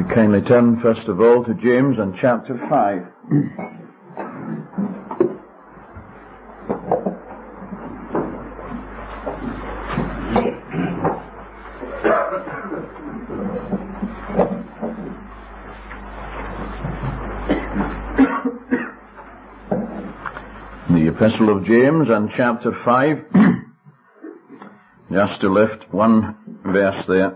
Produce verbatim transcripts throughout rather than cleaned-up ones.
Kindly turn first of all to James and chapter five. The Epistle of James and chapter five. Just to lift one verse there.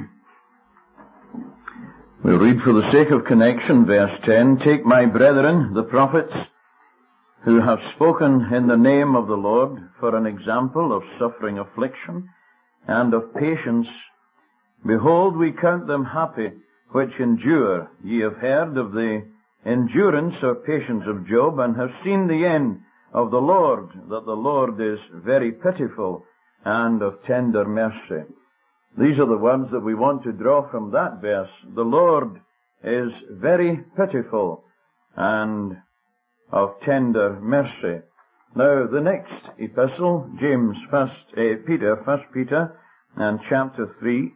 We'll read for the sake of connection, verse ten. Take my brethren, the prophets, who have spoken in the name of the Lord, for an example of suffering affliction and of patience. Behold, we count them happy which endure. Ye have heard of the endurance or patience of Job, and have seen the end of the Lord, that the Lord is very pitiful and of tender mercy. These are the words that we want to draw from that verse. The Lord is very pitiful and of tender mercy. Now, the next epistle, James, first, uh, Peter, First Peter, and chapter three.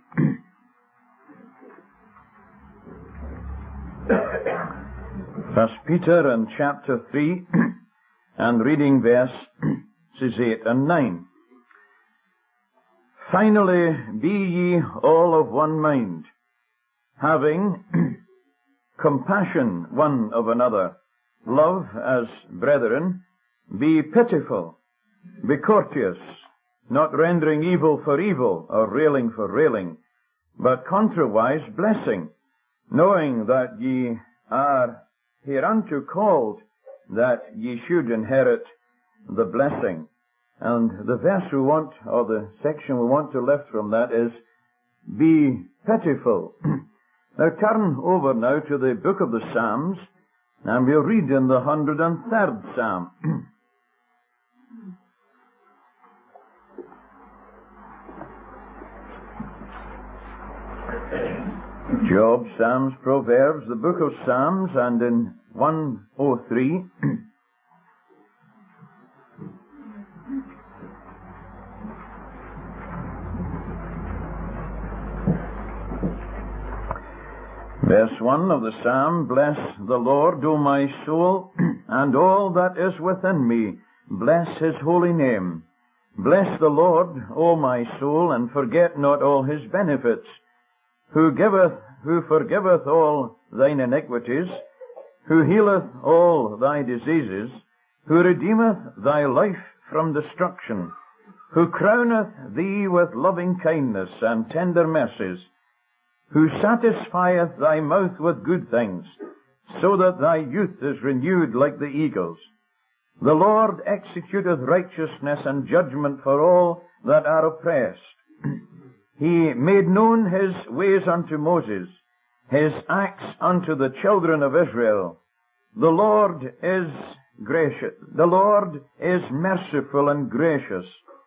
First Peter and chapter three, and reading verses eight and nine. Finally, be ye all of one mind, having compassion one of another. Love as brethren. Be pitiful. Be courteous, not rendering evil for evil, or railing for railing, but contrariwise blessing, knowing that ye are hereunto called, that ye should inherit the blessing. And the verse we want, or the section we want to lift from that is, be pitiful. Now turn over now to the book of the Psalms, and we'll read in the one hundred third Psalm. Job, Psalms, Proverbs, the book of Psalms, and in one oh three, verse one of the Psalm, bless the Lord, O my soul, and all that is within me. Bless his holy name. Bless the Lord, O my soul, and forget not all his benefits, who giveth, who forgiveth all thine iniquities, who healeth all thy diseases, who redeemeth thy life from destruction, who crowneth thee with loving kindness and tender mercies, who satisfieth thy mouth with good things, so that thy youth is renewed like the eagles. The Lord executeth righteousness and judgment for all that are oppressed. He made known his ways unto Moses, his acts unto the children of Israel. The Lord is gracious. The Lord is merciful and gracious,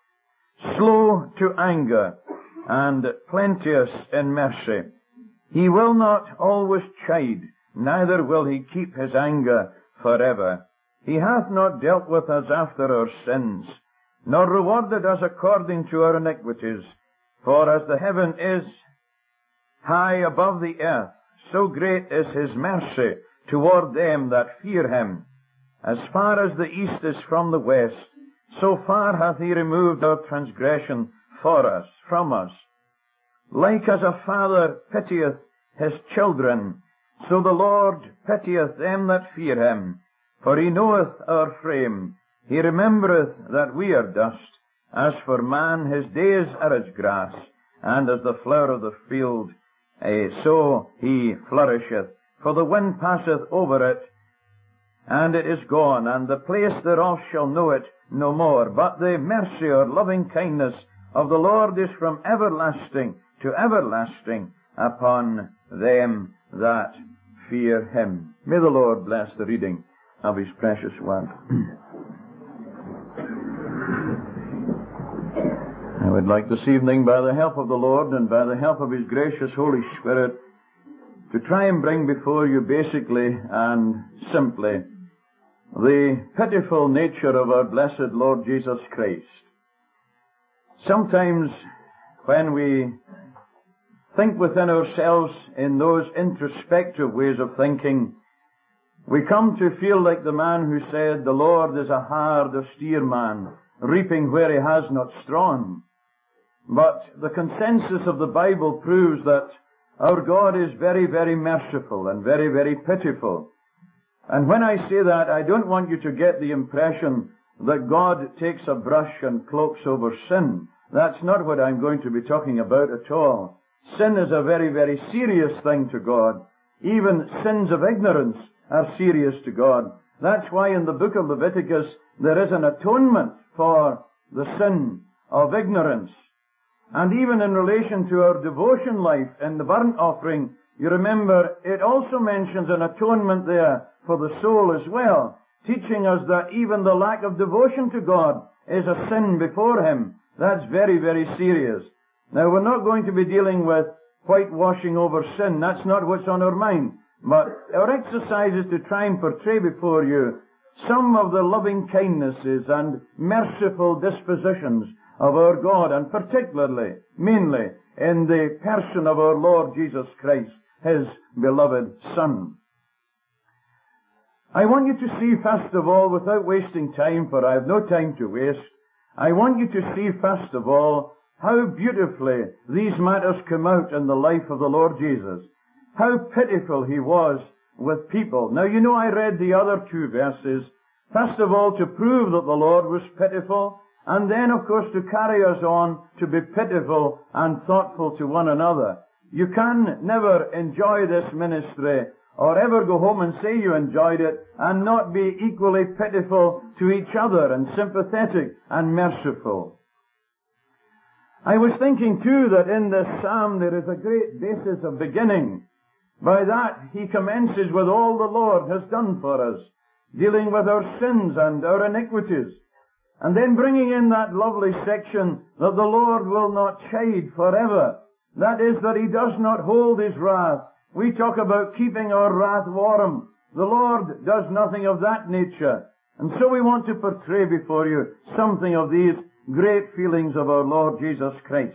slow to anger, and plenteous in mercy. He will not always chide, neither will he keep his anger forever. He hath not dealt with us after our sins, nor rewarded us according to our iniquities. For as the heaven is high above the earth, so great is his mercy toward them that fear him. As far as the east is from the west, so far hath he removed our transgression for us, from us. Like as a father pitieth his children, so the Lord pitieth them that fear him. For he knoweth our frame. He remembereth that we are dust. As for man, his days are as grass, and as the flower of the field, eh, so he flourisheth. For the wind passeth over it, and it is gone, and the place thereof shall know it no more. But the mercy or loving kindness of the Lord is from everlasting to everlasting upon them that fear him. May the Lord bless the reading of his precious word. I would like this evening, by the help of the Lord and by the help of his gracious Holy Spirit, to try and bring before you basically and simply the pitiful nature of our blessed Lord Jesus Christ. Sometimes when we think within ourselves in those introspective ways of thinking, we come to feel like the man who said, the Lord is a hard, austere man, reaping where he has not strawn. But the consensus of the Bible proves that our God is very, very merciful and very, very pitiful. And when I say that, I don't want you to get the impression that God takes a brush and cloaks over sin. That's not what I'm going to be talking about at all. Sin is a very, very serious thing to God. Even sins of ignorance are serious to God. That's why in the book of Leviticus there is an atonement for the sin of ignorance. And even in relation to our devotion life in the burnt offering, you remember it also mentions an atonement there for the soul as well, teaching us that even the lack of devotion to God is a sin before Him. That's very, very serious. Now, we're not going to be dealing with whitewashing over sin. That's not what's on our mind. But our exercise is to try and portray before you some of the loving kindnesses and merciful dispositions of our God, and particularly, mainly, in the person of our Lord Jesus Christ, His beloved Son. I want you to see, first of all, without wasting time, for I have no time to waste, I want you to see, first of all, how beautifully these matters come out in the life of the Lord Jesus. How pitiful He was with people. Now, you know I read the other two verses, first of all to prove that the Lord was pitiful, and then, of course, to carry us on to be pitiful and thoughtful to one another. You can never enjoy this ministry or ever go home and say you enjoyed it and not be equally pitiful to each other and sympathetic and merciful. I was thinking too that in this psalm there is a great basis of beginning. By that he commences with all the Lord has done for us, dealing with our sins and our iniquities, and then bringing in that lovely section that the Lord will not chide forever. That is, that He does not hold His wrath. We talk about keeping our wrath warm. The Lord does nothing of that nature. And so we want to portray before you something of these great feelings of our Lord Jesus Christ.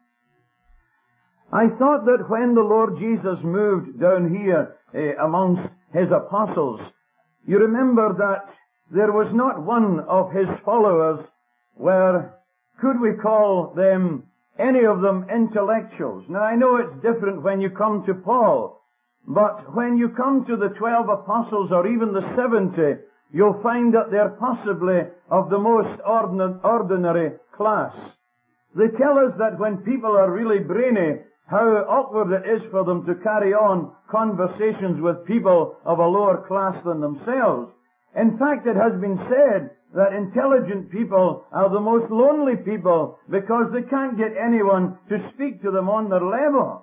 I thought that when the Lord Jesus moved down here eh, amongst His apostles, you remember that there was not one of His followers where, could we call them, any of them intellectuals. Now I know it's different when you come to Paul, but when you come to the twelve apostles or even the seventy, you'll find that they're possibly of the most ordinary class. They tell us that when people are really brainy, how awkward it is for them to carry on conversations with people of a lower class than themselves. In fact, it has been said that intelligent people are the most lonely people because they can't get anyone to speak to them on their level.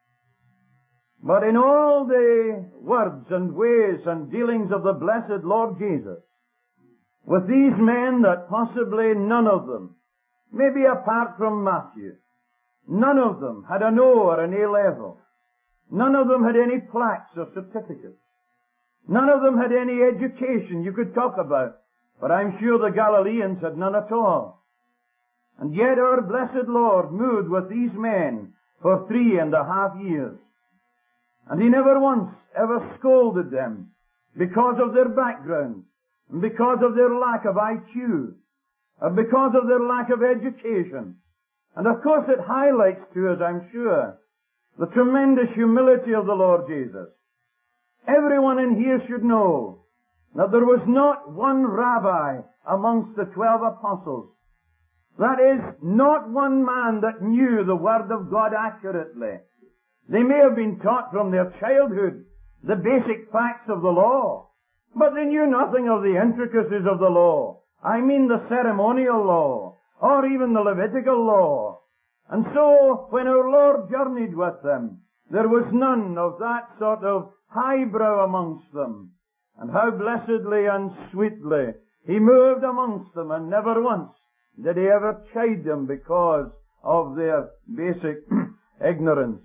But in all the words and ways and dealings of the blessed Lord Jesus, with these men that possibly none of them, maybe apart from Matthew, none of them had an O or an A level. None of them had any plaques or certificates. None of them had any education you could talk about. But I'm sure the Galileans had none at all. And yet our blessed Lord moved with these men for three and a half years. And He never once ever scolded them because of their background, and because of their lack of I Q, or because of their lack of education. And of course it highlights to us, I'm sure, the tremendous humility of the Lord Jesus. Everyone in here should know that there was not one rabbi amongst the twelve apostles. That is, not one man that knew the Word of God accurately. They may have been taught from their childhood the basic facts of the law, but they knew nothing of the intricacies of the law. I mean the ceremonial law, or even the Levitical law. And so, when our Lord journeyed with them, there was none of that sort of highbrow amongst them. And how blessedly and sweetly He moved amongst them, and never once did He ever chide them because of their basic ignorance.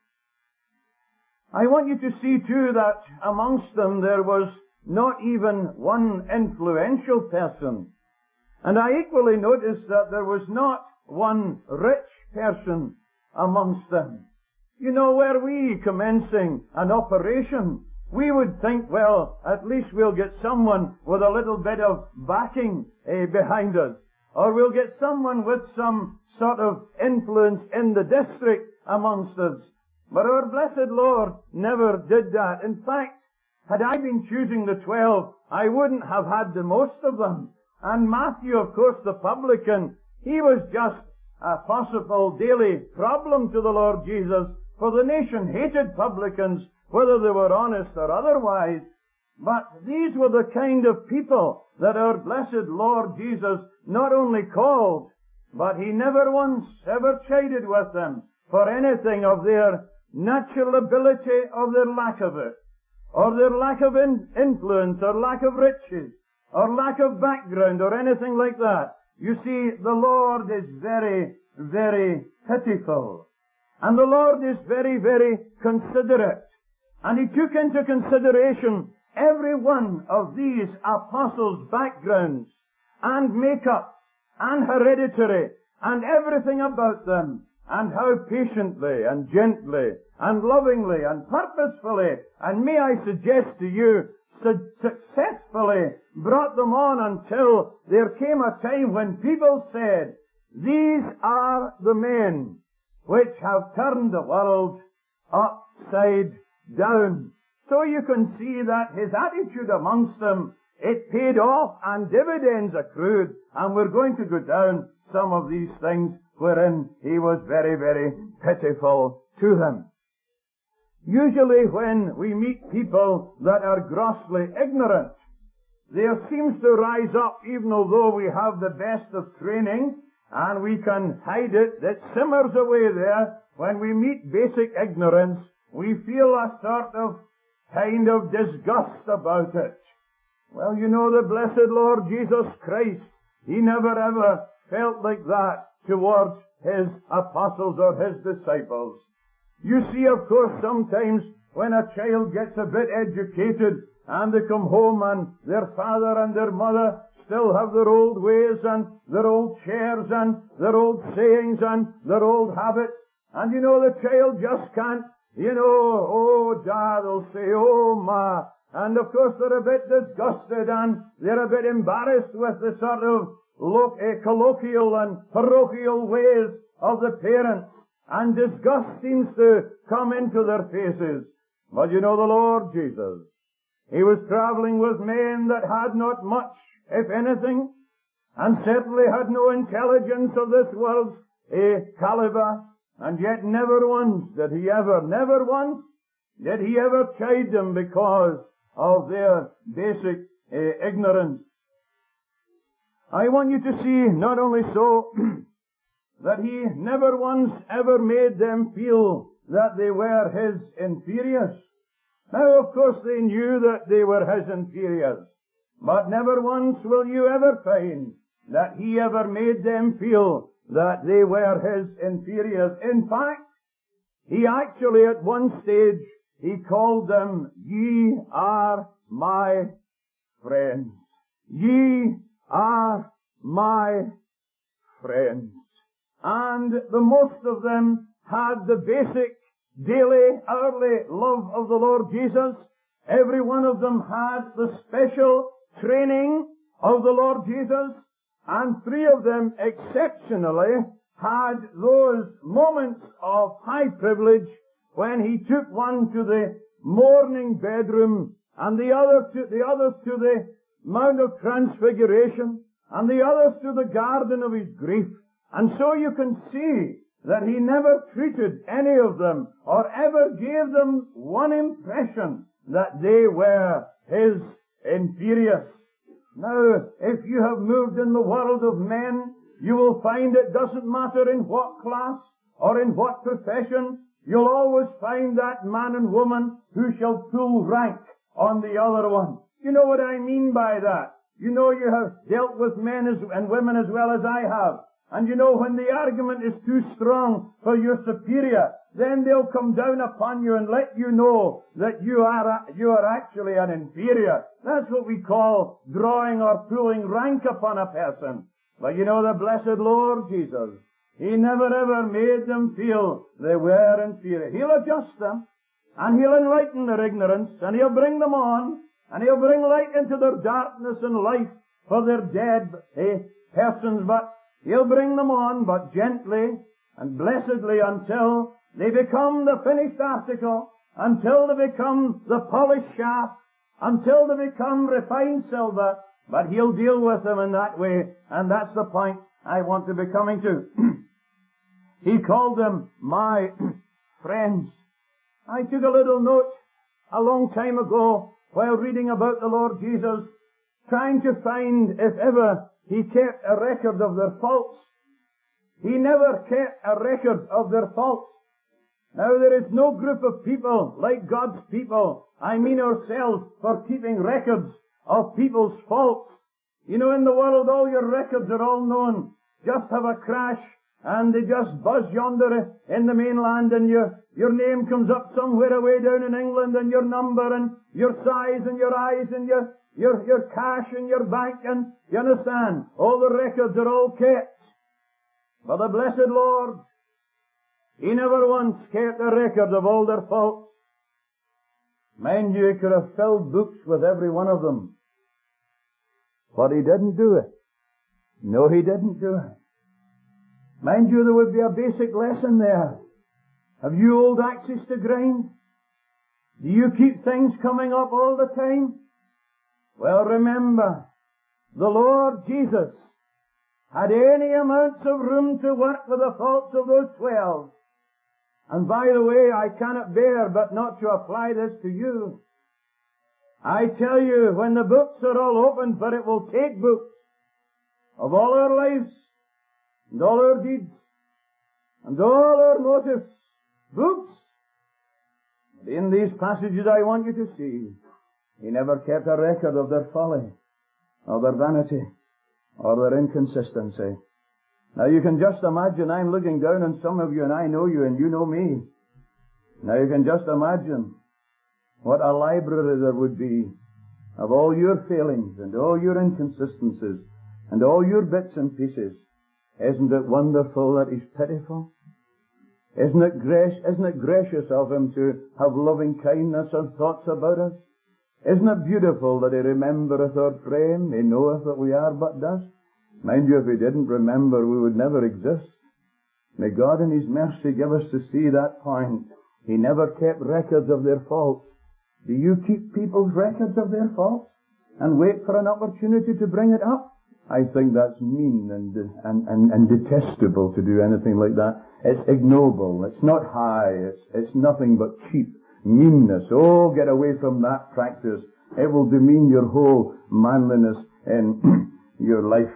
I want you to see too that amongst them there was not even one influential person. And I equally noticed that there was not one rich person amongst them. You know, were we commencing an operation, we would think, well, at least we'll get someone with a little bit of backing eh, behind us. Or we'll get someone with some sort of influence in the district amongst us. But our blessed Lord never did that. In fact, had I been choosing the twelve, I wouldn't have had the most of them. And Matthew, of course, the publican, he was just a possible daily problem to the Lord Jesus, for the nation hated publicans, whether they were honest or otherwise. But these were the kind of people that our blessed Lord Jesus not only called, but He never once ever chided with them for anything of their natural ability or their lack of it, or their lack of in- influence, or lack of riches, or lack of background, or anything like that. You see, the Lord is very, very pitiful. And the Lord is very, very considerate. And He took into consideration every one of these apostles' backgrounds, and makeup, and hereditary, and everything about them, and how patiently, and gently, and lovingly, and purposefully, and may I suggest to you, su- successfully brought them on until there came a time when people said, these are the men which have turned the world upside down. So you can see that his attitude amongst them, it paid off and dividends accrued, and we're going to go down some of these things wherein he was very, very pitiful to them. Usually when we meet people that are grossly ignorant, there seems to rise up, even although we have the best of training, and we can hide it, it simmers away there. When we meet basic ignorance, we feel a sort of kind of disgust about it. Well, you know, the blessed Lord Jesus Christ, He never ever felt like that towards His apostles or His disciples. You see, of course, sometimes when a child gets a bit educated and they come home and their father and their mother still have their old ways and their old chairs and their old sayings and their old habits, and you know, the child just can't, you know, oh, Dad will say, oh, Ma, and of course they're a bit disgusted and they're a bit embarrassed with the sort of lo- uh, colloquial and parochial ways of the parents, and disgust seems to come into their faces. But you know, the Lord Jesus, He was traveling with men that had not much, if anything, and certainly had no intelligence of this world's uh, caliber, and yet never once did He ever, never once did He ever chide them because of their basic uh, ignorance. I want you to see, not only so, that He never once ever made them feel that they were His inferiors. Now, of course, they knew that they were His inferiors, but never once will you ever find that He ever made them feel that they were His inferiors. In fact, He actually at one stage, He called them, ye are my friends. Ye are my friends. And the most of them had the basic, daily, hourly love of the Lord Jesus. Every one of them had the special training of the Lord Jesus. And three of them exceptionally had those moments of high privilege when He took one to the morning bedroom and the other to, the others to the Mount of Transfiguration and the others to the garden of His grief. And so you can see that He never treated any of them or ever gave them one impression that they were His inferiors. Now, if you have moved in the world of men, you will find it doesn't matter in what class or in what profession, you'll always find that man and woman who shall pull rank on the other one. You know what I mean by that? You know, you have dealt with men as, and women as well as I have. And you know, when the argument is too strong for your superior, then they'll come down upon you and let you know that you are, a, you are actually an inferior. That's what we call drawing or pulling rank upon a person. But you know, the blessed Lord Jesus, He never ever made them feel they were in fear. He'll adjust them, and He'll enlighten their ignorance, and He'll bring them on, and He'll bring light into their darkness and life for their dead eh, persons, but He'll bring them on, but gently and blessedly until they become the finished article, until they become the polished shaft, until they become refined silver, but He'll deal with them in that way, and that's the point I want to be coming to. He called them my friends. I took a little note a long time ago while reading about the Lord Jesus, trying to find if ever He kept a record of their faults. He never kept a record of their faults. Now there is no group of people like God's people, I mean ourselves, for keeping records of people's faults. You know, in the world all your records are all known. Just have a crash and they just buzz yonder in the mainland, and your, your name comes up somewhere away down in England, and your number and your size and your eyes and your, your, your cash and your bank, and you understand, all the records are all kept. But the blessed Lord, He never once kept a record of all their faults. Mind you, He could have filled books with every one of them. But He didn't do it. No, He didn't do it. Mind you, there would be a basic lesson there. Have you old axes to grind? Do you keep things coming up all the time? Well, remember, the Lord Jesus had any amounts of room to work with the faults of those twelve. And by the way, I cannot bear but not to apply this to you. I tell you, when the books are all opened, for it will take books of all our lives, and all our deeds, and all our motives, books. But in these passages I want you to see, He never kept a record of their folly, or their vanity, or their inconsistency. Now you can just imagine, I'm looking down on some of you, and I know you, and you know me. Now you can just imagine what a library there would be of all your failings, and all your inconsistencies, and all your bits and pieces. Isn't it wonderful that He's pitiful? Isn't it, grace, isn't it gracious of Him to have loving kindness and thoughts about us? Isn't it beautiful that He remembereth our frame? He knoweth that we are but dust. Mind you, if He didn't remember, we would never exist. May God in His mercy give us to see that point. He never kept records of their faults. Do you keep people's records of their faults and wait for an opportunity to bring it up? I think that's mean and, and, and, and detestable to do anything like that. It's ignoble. It's not high. It's, it's nothing but cheap meanness. Oh, get away from that practice. It will demean your whole manliness in your life.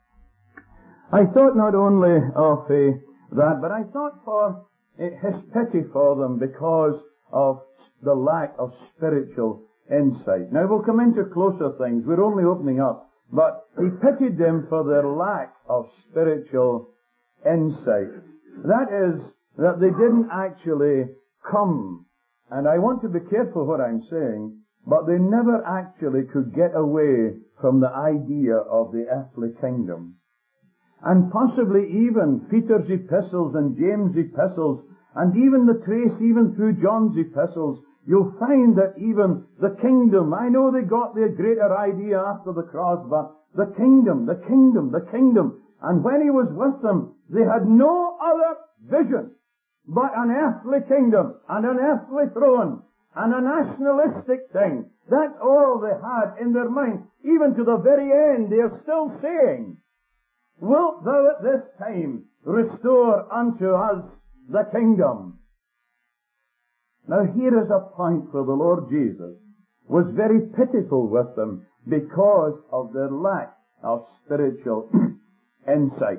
I thought not only of uh, that, but I thought for uh, His pity for them because of the lack of spiritual insight. Now we'll come into closer things. We're only opening up. But He pitied them for their lack of spiritual insight. That is, that they didn't actually come. And I want to be careful what I'm saying, but they never actually could get away from the idea of the earthly kingdom. And possibly even Peter's epistles and James' epistles, and even the trace even through John's epistles, you'll find that even the kingdom, I know they got their greater idea after the cross, but the kingdom, the kingdom, the kingdom. And when He was with them, they had no other vision but an earthly kingdom and an earthly throne and a nationalistic thing. That's all they had in their mind. Even to the very end, they are still saying, "Wilt thou at this time restore unto us the kingdom?" Now here is a point where the Lord Jesus was very pitiful with them because of their lack of spiritual insight.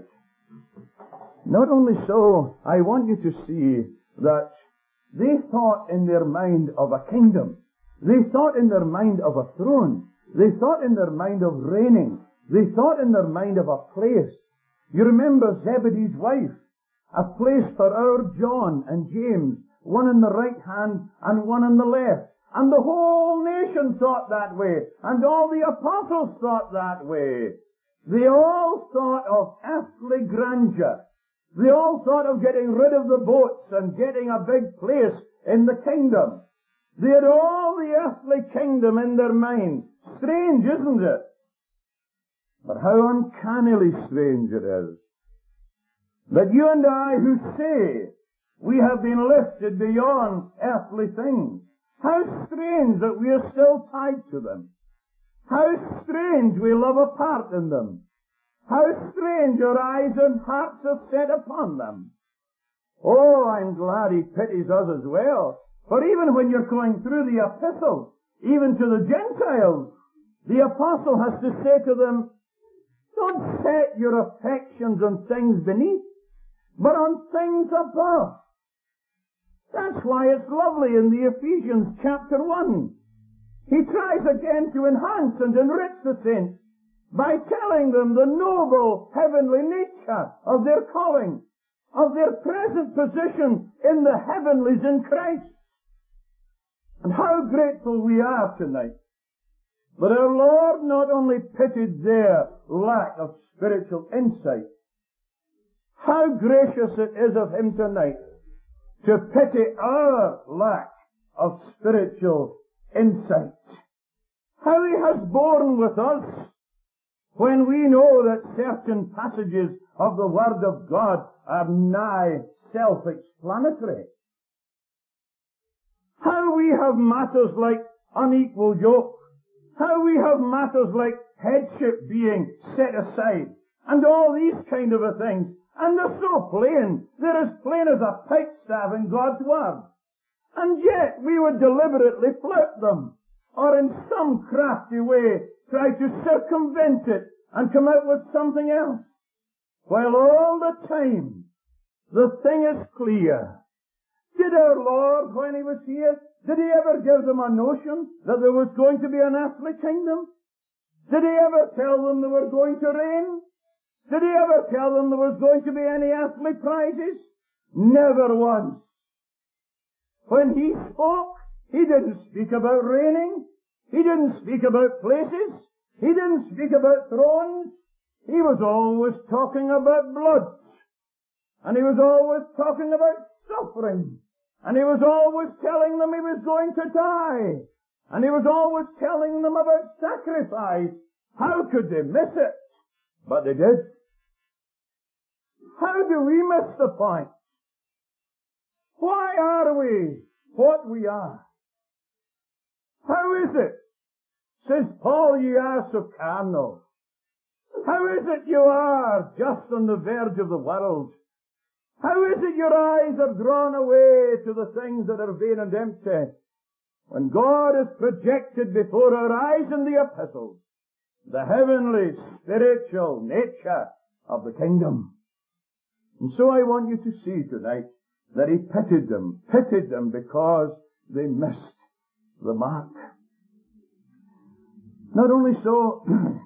Not only so, I want you to see that they thought in their mind of a kingdom. They thought in their mind of a throne. They thought in their mind of reigning. They thought in their mind of a place. You remember Zebedee's wife, a place for our John and James, one on the right hand and one on the left. And the whole nation thought that way. And all the apostles thought that way. They all thought of earthly grandeur. They all thought of getting rid of the boats and getting a big place in the kingdom. They had all the earthly kingdom in their mind. Strange, isn't it? But how uncannily strange it is that you and I who say we have been lifted beyond earthly things, how strange that we are still tied to them. How strange we love a part in them. How strange our eyes and hearts are set upon them. Oh, I'm glad he pities us as well. For even when you're going through the epistle, even to the Gentiles, the apostle has to say to them, don't set your affections on things beneath, but on things above. That's why it's lovely in the Ephesians chapter one. He tries again to enhance and enrich the saints by telling them the noble heavenly nature of their calling, of their present position in the heavenlies in Christ. And how grateful we are tonight that our Lord not only pitied their lack of spiritual insight, how gracious it is of Him tonight to pity our lack of spiritual insight. How He has borne with us when we know that certain passages of the Word of God are nigh self-explanatory. How we have matters like unequal yoke. How we have matters like headship being set aside. And all these kind of a things. And they're so plain. They're as plain as a pikestaff in God's Word. And yet we would deliberately flout them, or in some crafty way try to circumvent it and come out with something else. While all the time the thing is clear. Did our Lord, when He was here, did He ever give them a notion that there was going to be an earthly kingdom? Did He ever tell them they were going to reign? Did He ever tell them there was going to be any earthly prizes? Never once. When He spoke, He didn't speak about reigning. He didn't speak about places. He didn't speak about thrones. He was always talking about blood. And He was always talking about suffering. And He was always telling them He was going to die. And He was always telling them about sacrifice. How could they miss it? But they did. How do we miss the point? Why are we what we are? How is it, says Paul, ye are so carnal? How is it you are just on the verge of the world? How is it your eyes are drawn away to the things that are vain and empty, when God has projected before our eyes in the epistles the heavenly, spiritual nature of the kingdom? And so I want you to see tonight that He pitied them, pitied them because they missed the mark. Not only so,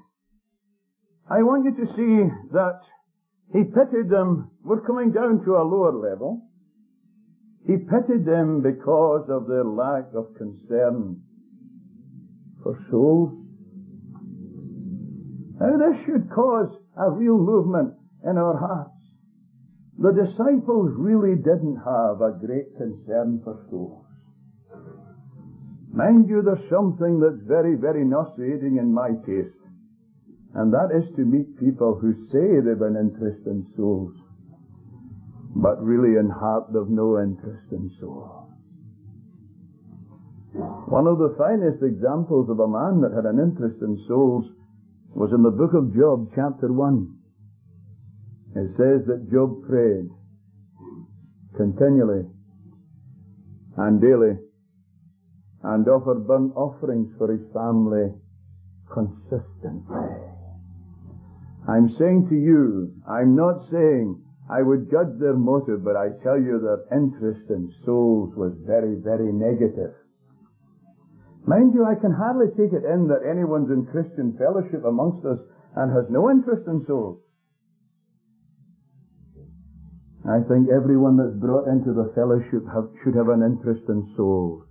I want you to see that He pitied them. We're coming down to a lower level. He pitied them because of their lack of concern for souls. Now this should cause a real movement in our hearts. The disciples really didn't have a great concern for souls. Mind you, there's something that's very, very nauseating in my taste. And that is to meet people who say they've an interest in souls, but really in heart they've no interest in souls. One of the finest examples of a man that had an interest in souls was in the book of Job, chapter one. It says that Job prayed continually and daily and offered burnt offerings for his family consistently. I'm saying to you, I'm not saying I would judge their motive, but I tell you their interest in souls was very, very negative. Mind you, I can hardly take it in that anyone's in Christian fellowship amongst us and has no interest in souls. I think everyone that's brought into the fellowship have, should have an interest in souls.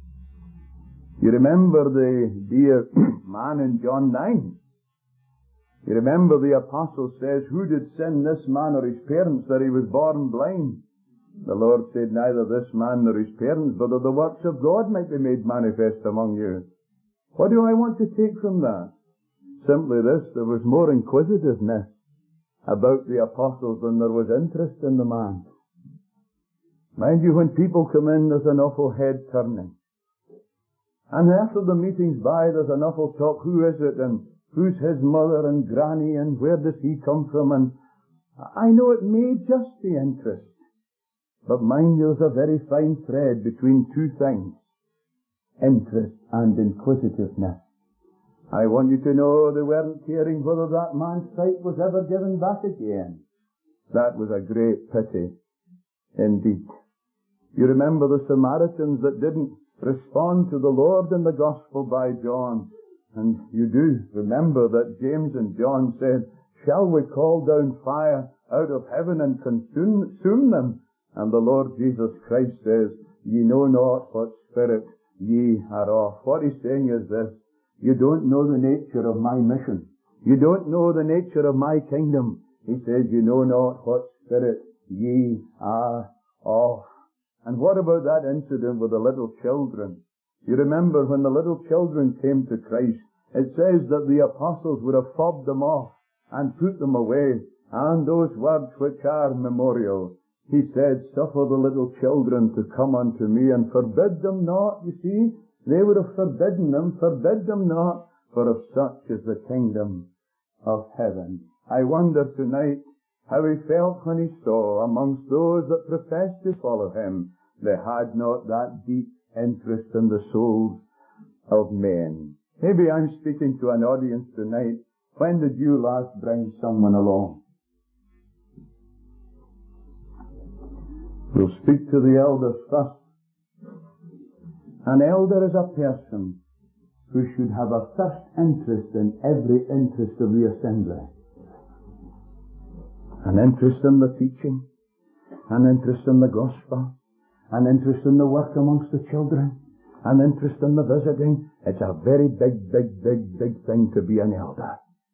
You remember the dear man in John nine? You remember the apostle says, who did sin, this man or his parents, that he was born blind? The Lord said, neither this man nor his parents, but that the works of God might be made manifest among you. What do I want to take from that? Simply this, there was more inquisitiveness about the apostles than there was interest in the man. Mind you, when people come in, there's an awful head turning. And after the meeting's by, there's an awful talk, who is it, and who's his mother and granny, and where does he come from? And I know it may just be interest, but mind you, there's a very fine thread between two things, interest and inquisitiveness. I want you to know they weren't caring whether that man's sight was ever given back again. That was a great pity indeed. You remember the Samaritans that didn't respond to the Lord in the Gospel by John. And you do remember that James and John said, shall we call down fire out of heaven and consume, consume them? And the Lord Jesus Christ says, ye know not what spirit ye are of. What he's saying is this, you don't know the nature of my mission. You don't know the nature of my kingdom. He says, you know not what spirit ye are of. And what about that incident with the little children? You remember when the little children came to Christ, it says that the apostles would have fobbed them off and put them away. And those words which are memorial, he said, suffer the little children to come unto me and forbid them not. You see, they would have forbidden them, forbid them not, for of such is the kingdom of heaven. I wonder tonight how he felt when he saw amongst those that professed to follow him, they had not that deep interest in the souls of men. Maybe I'm speaking to an audience tonight. When did you last bring someone along? We'll speak to the elders first. An elder is a person who should have a first interest in every interest of the assembly. An interest in the teaching, an interest in the gospel, an interest in the work amongst the children, an interest in the visiting. It's a very big, big, big, big thing to be an elder.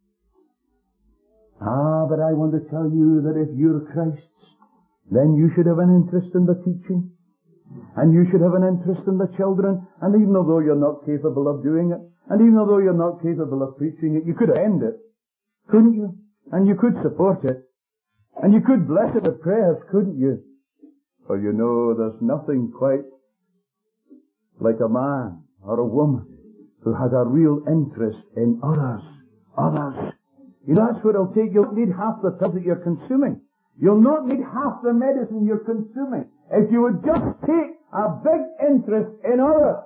Ah, but I want to tell you that if you're Christ's, then you should have an interest in the teaching, and you should have an interest in the children, and even though you're not capable of doing it, and even though you're not capable of preaching it, you could end it, couldn't you? And you could support it, and you could bless it with prayers, couldn't you? For you know, there's nothing quite like a man or a woman who has a real interest in others. Others. You know, that's what it'll take. You'll need half the pills that you're consuming. You'll not need half the medicine you're consuming if you would just take a big interest in others.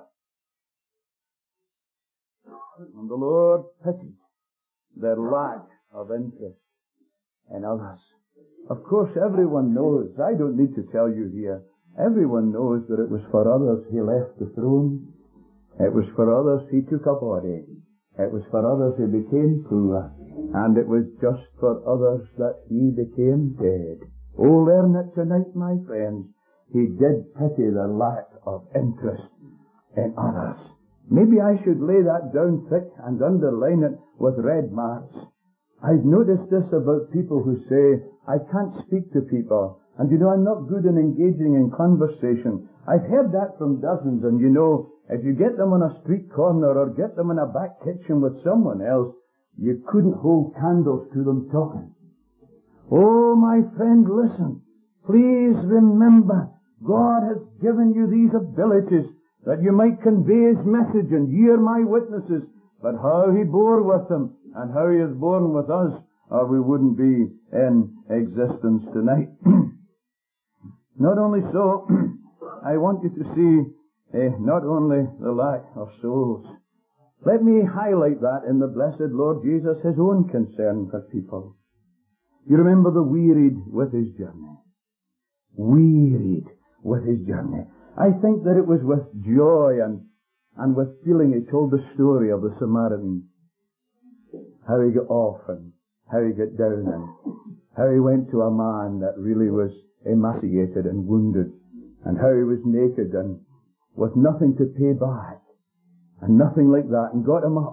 And the Lord pitied their lack of interest in others. Of course, everyone knows, I don't need to tell you here, everyone knows that it was for others he left the throne. It was for others he took a body. It was for others he became poor. And it was just for others that he became dead. Oh, learn it tonight, my friends. He did pity the lack of interest in others. Maybe I should lay that down thick and underline it with red marks. I've noticed this about people who say, I can't speak to people. And you know, I'm not good in engaging in conversation. I've heard that from dozens, and you know, if you get them on a street corner or get them in a back kitchen with someone else, you couldn't hold candles to them talking. Oh, my friend, listen. Please remember, God has given you these abilities that you might convey His message, and ye are my witnesses. But how He bore with them and how He has borne with us, or we wouldn't be in existence tonight. Not only so, I want you to see eh, not only the lack of souls. Let me highlight that in the blessed Lord Jesus, His own concern for people. You remember the wearied with His journey. Wearied with His journey. I think that it was with joy and, and with feeling He told the story of the Samaritan. How he got off and how he got down and how he went to a man that really was emaciated and wounded, and how he was naked and with nothing to pay back and nothing like that, and got him up and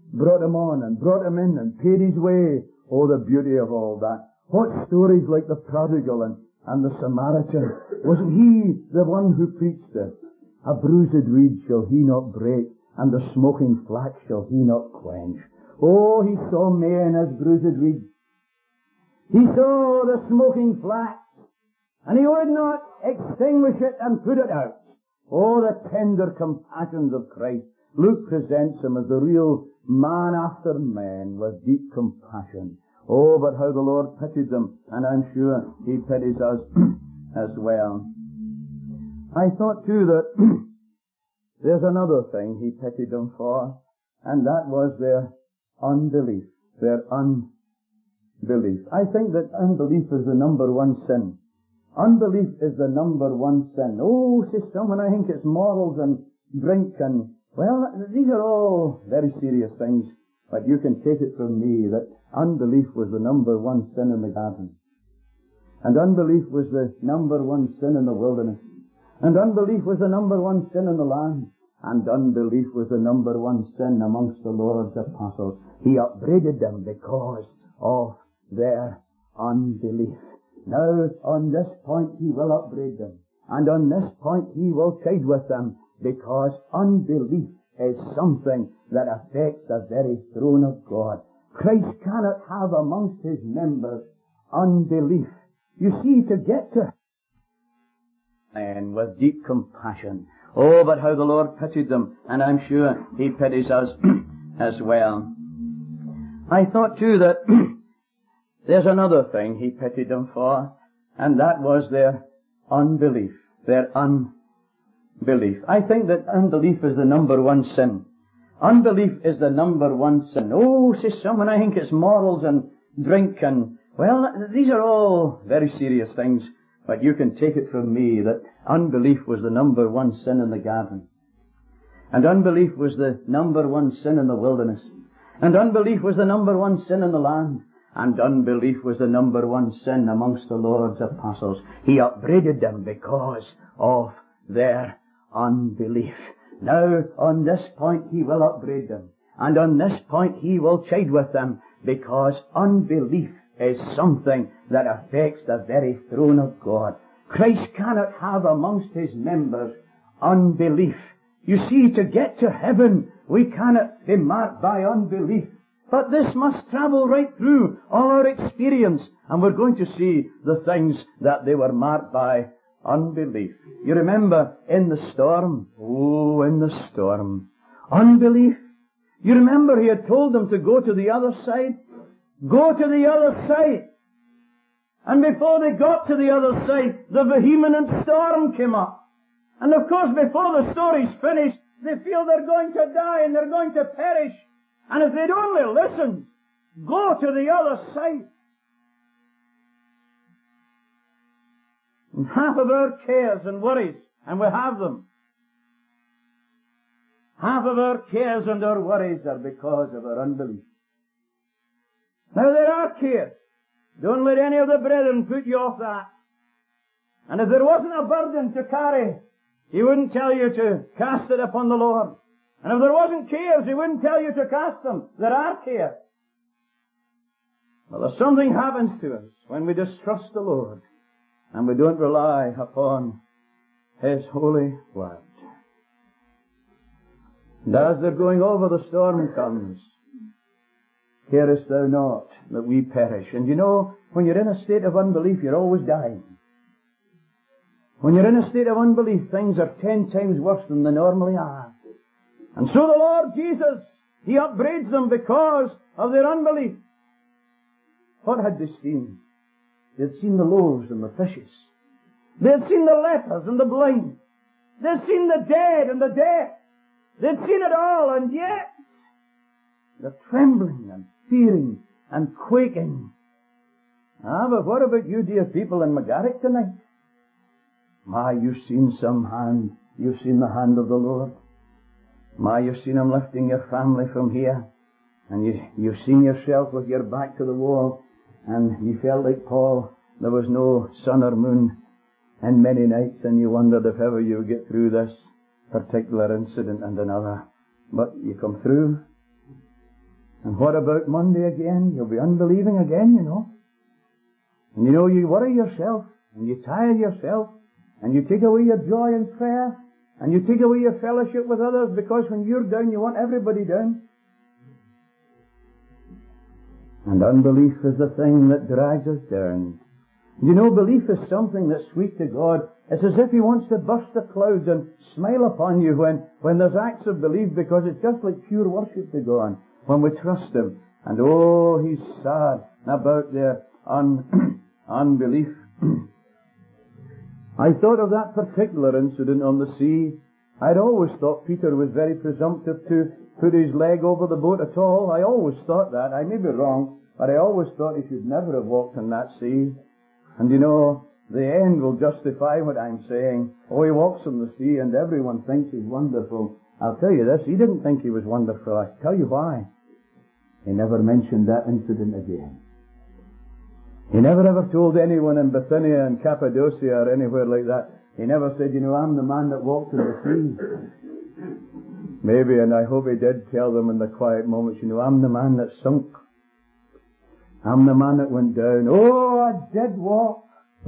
brought him on and brought him in and paid his way. Oh, the beauty of all that. What stories like the prodigal and, and the Samaritan. Wasn't he the one who preached it? A bruised reed shall he not break, and the smoking flax shall he not quench. Oh, he saw men as bruised reeds. He saw the smoking flax, and he would not extinguish it and put it out. Oh, the tender compassions of Christ. Luke presents him as the real man after man with deep compassion. Oh, but how the Lord pitied them, and I'm sure he pities us as well. I thought too that there's another thing he pitied them for, and that was their unbelief. Their unbelief. I think that unbelief is the number one sin. Unbelief is the number one sin. Oh, says someone, I think it's morals and drink and, well, these are all very serious things, but you can take it from me that unbelief was the number one sin in the garden. And unbelief was the number one sin in the wilderness. And unbelief was the number one sin in the land. And unbelief was the number one sin amongst the Lord's apostles. He upbraided them because of their unbelief. Now, on this point he will upbraid them. And on this point he will chide with them, because unbelief is something that affects the very throne of God. Christ cannot have amongst his members unbelief. You see, to get to and with deep compassion. Oh, but how the Lord pitied them, and I'm sure he pities us as well. I thought too that there's another thing he pitied them for, and that was their unbelief. Their unbelief. I think that unbelief is the number one sin. Unbelief is the number one sin. Oh, says someone, I think it's morals and drink and, well, these are all very serious things, but you can take it from me that unbelief was the number one sin in the garden. And unbelief was the number one sin in the wilderness. And unbelief was the number one sin in the land. And unbelief was the number one sin amongst the Lord's apostles. He upbraided them because of their unbelief. Now, on this point he will upbraid them. And on this point he will chide with them, because unbelief is something that affects the very throne of God. Christ cannot have amongst his members unbelief. You see, to get to heaven, we cannot be marked by unbelief. But this must travel right through all our experience, and we're going to see the things that they were marked by unbelief. You remember in the storm? Oh, in the storm. Unbelief. You remember he had told them to go to the other side? Go to the other side. And before they got to the other side, the vehement storm came up. And of course, before the story's finished, they feel they're going to die and they're going to perish. And if they'd only listened, go to the other side. And half of our cares and worries, and we have them, half of our cares and our worries are because of our unbelief. Now there are cares. Don't let any of the brethren put you off that. And if there wasn't a burden to carry, he wouldn't tell you to cast it upon the Lord. And if there wasn't cares, he wouldn't tell you to cast them. There are cares. Well, if something happens to us when we distrust the Lord and we don't rely upon his holy word, and as they're going over, the storm comes, carest thou not that we perish. And you know, when you're in a state of unbelief, you're always dying. When you're in a state of unbelief, things are ten times worse than they normally are. And so the Lord Jesus, he upbraids them because of their unbelief. What had they seen? They had seen the loaves and the fishes. They had seen the lepers and the blind. They had seen the dead and the deaf. They had seen it all, and yet they're trembling and fearing and quaking. Ah, but what about you, dear people in McGarrick tonight? My, you've seen some hand. You've seen the hand of the Lord. My, you've seen him lifting your family from here. And you, you've seen yourself with your back to the wall. And you felt like Paul, there was no sun or moon in many nights. And you wondered if ever you would get through this particular incident and another. But you come through. And what about Monday again? You'll be unbelieving again, you know. And you know, you worry yourself, and you tire yourself, and you take away your joy in prayer, and you take away your fellowship with others, because when you're down, you want everybody down. And unbelief is the thing that drags us down. You know, belief is something that's sweet to God. It's as if He wants to burst the clouds and smile upon you when, when there's acts of belief, because it's just like pure worship to God when we trust Him. And oh, He's sad about their un- unbelief. I thought of that particular incident on the sea. I'd always thought Peter was very presumptive to put his leg over the boat at all. I always thought that. I may be wrong, but I always thought he should never have walked on that sea. And you know, the end will justify what I'm saying. Oh, he walks on the sea and everyone thinks he's wonderful. I'll tell you this, he didn't think he was wonderful. I'll tell you why. He never mentioned that incident again. He never ever told anyone in Bithynia and Cappadocia or anywhere like that. He never said, you know, I'm the man that walked on the sea. Maybe, and I hope he did tell them in the quiet moments, you know, I'm the man that sunk. I'm the man that went down. Oh, I did walk.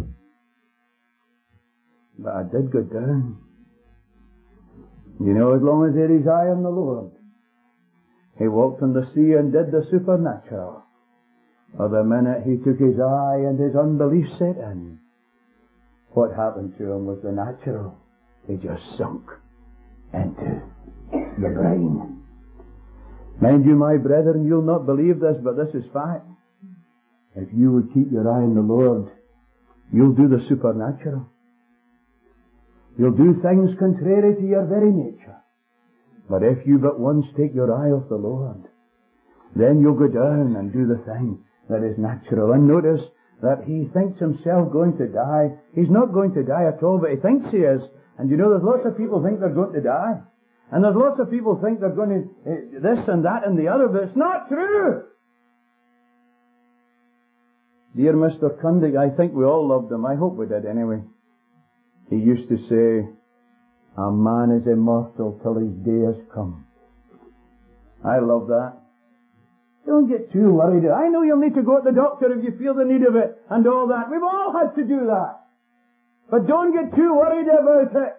But I did go down. You know, as long as he had his eye on the Lord, he walked on the sea and did the supernatural. For the minute he took his eye and his unbelief set in, what happened to him was the natural. He just sunk into the brine. Mind you, my brethren, you'll not believe this, but this is fact. If you would keep your eye on the Lord, you'll do the supernatural. You'll do things contrary to your very nature. But if you but once take your eye off the Lord, then you'll go down and do the thing that is natural. And notice that he thinks himself going to die. He's not going to die at all, but he thinks he is. And you know, there's lots of people think they're going to die. And there's lots of people think they're going to uh, this and that and the other, but it's not true. Dear Mister Cundick, I think we all loved him. I hope we did anyway. He used to say, a man is immortal till his day has come. I love that. Don't get too worried. I know you'll need to go to the doctor if you feel the need of it and all that. We've all had to do that. But don't get too worried about it.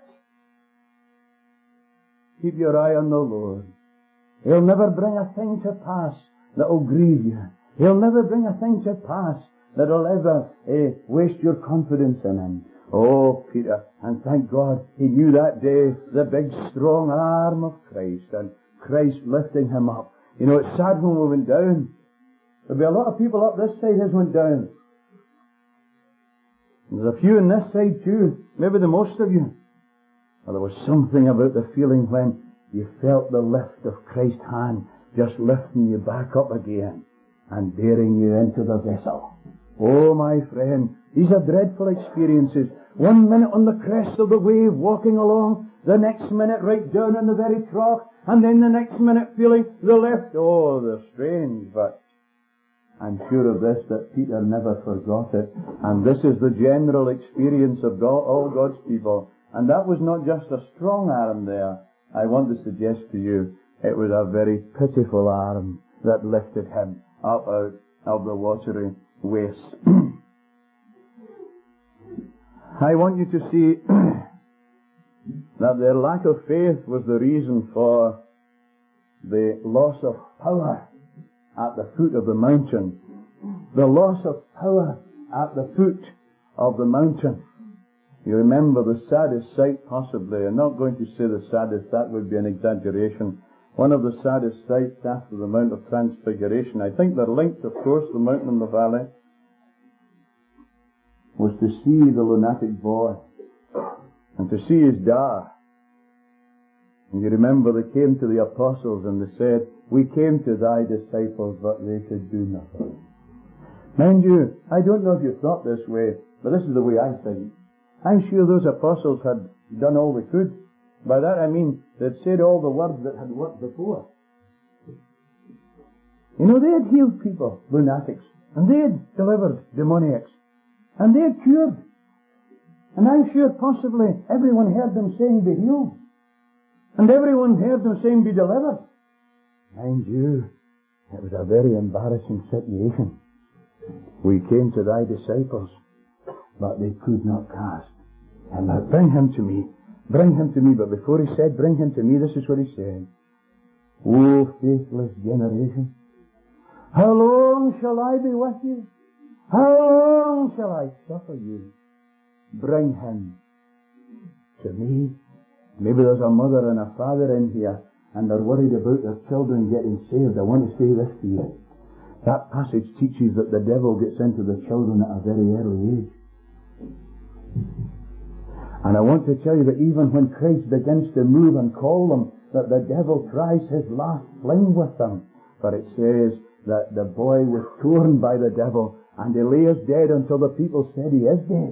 Keep your eye on the Lord. He'll never bring a thing to pass that will grieve you. He'll never bring a thing to pass that will ever eh, waste your confidence in Him. Oh, Peter, and thank God he knew that day the big strong arm of Christ and Christ lifting him up. You know, it's sad when we went down. There'll be a lot of people up this side has went down. There's a few on this side too, maybe the most of you. Well, there was something about the feeling when you felt the lift of Christ's hand just lifting you back up again and bearing you into the vessel. Oh, my friend, these are dreadful experiences. One minute on the crest of the wave, walking along, the next minute right down in the very trough, and then the next minute feeling the lift. Oh, they're strange, but I'm sure of this, that Peter never forgot it. And this is the general experience of God, all God's people. And that was not just a strong arm there. I want to suggest to you, it was a very pitiful arm that lifted him up out of the watery waste. I want you to see that their lack of faith was the reason for the loss of power at the foot of the mountain. The loss of power at the foot of the mountain. You remember the saddest sight possibly. I'm not going to say the saddest, that would be an exaggeration. One of the saddest sights after the Mount of Transfiguration, I think they're linked, of course, the mountain and the valley, was to see the lunatic boy and to see his dad. And you remember they came to the apostles and they said, we came to thy disciples, but they could do nothing. Mind you, I don't know if you thought this way, but this is the way I think. I'm sure those apostles had done all they could. By that I mean, they'd said all the words that had worked before. You know, they had healed people, lunatics, and they had delivered demoniacs, and they had cured. And I'm sure possibly everyone heard them saying, be healed. And everyone heard them saying, be delivered. Mind you, It was a very embarrassing situation. We came to thy disciples, but they could not cast him out. Bring him to me. Bring him to me. But before he said, bring him to me, this is what he said. O faithless generation, how long shall I be with you? How long shall I suffer you? Bring him to me. Maybe there's a mother and a father in here, and they're worried about their children getting saved. I want to say this to you. That passage teaches that the devil gets into the children at a very early age. And I want to tell you that even when Christ begins to move and call them, that the devil tries his last fling with them. For it says that the boy was torn by the devil, and he lay as dead until the people said he is dead.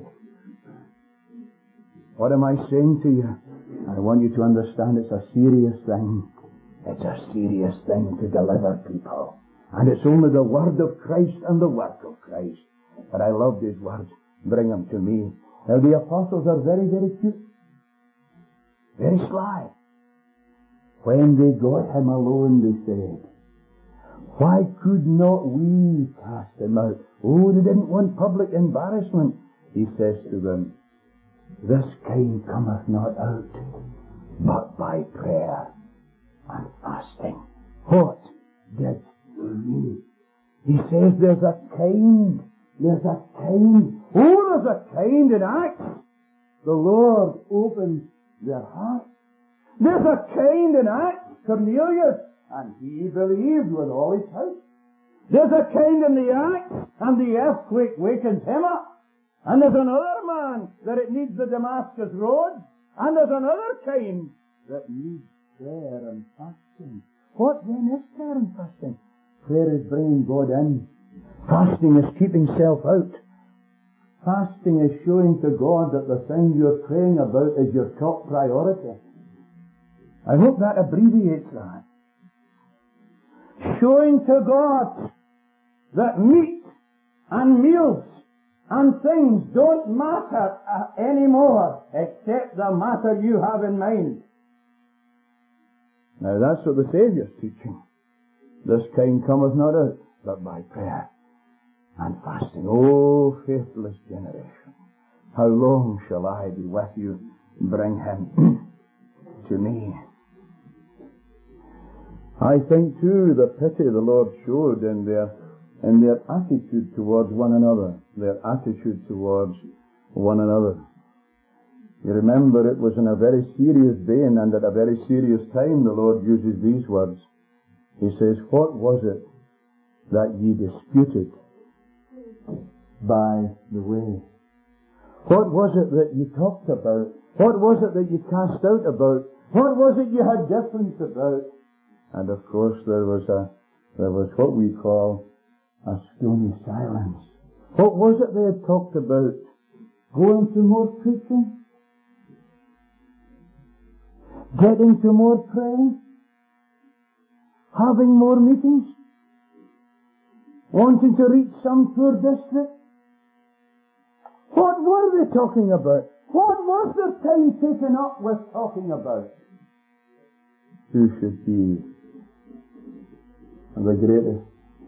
What am I saying to you? I want you to understand it's a serious thing. It's a serious thing to deliver people. And it's only the word of Christ and the work of Christ. But I love these words. Bring them to me. Now the apostles are very, very cute. Very sly. When they got him alone, they said, why could not we cast him out? Oh, they didn't want public embarrassment. He says to them, this kind cometh not out, but by prayer and fasting. What did you mean? He says there's a kind, there's a kind, oh, there's a kind in Acts. The Lord opens their hearts. There's a kind in Acts, Cornelius, and he believed with all his house. There's a kind in the Acts, and the earthquake wakens him up. And there's another man that it needs the Damascus road, and there's another kind that needs prayer and fasting. What then is prayer and fasting? Prayer is bringing God in. Fasting is keeping self out. Fasting is showing to God that the thing you're praying about is your top priority. I hope that abbreviates that. Showing to God that meat and meals and things don't matter uh, anymore except the matter you have in mind. Now that's what the Saviour's teaching. This kind cometh not out, but by prayer and fasting. O faithless generation, how long shall I be with you? Bring him to me. I think too the pity the Lord showed in their in their attitude towards one another, their attitude towards one another. You remember it was in a very serious vein and at a very serious time the Lord uses these words. He says, what was it that ye disputed by the way? What was it that you talked about? What was it that you cast out about? What was it you had difference about? And of course there was a, there was what we call a stony silence. What was it they had talked about? Going to more preaching? Getting to more praying? Having more meetings? Wanting to reach some poor district? What were they talking about? What was their time taken up with talking about? Who should be the greatest?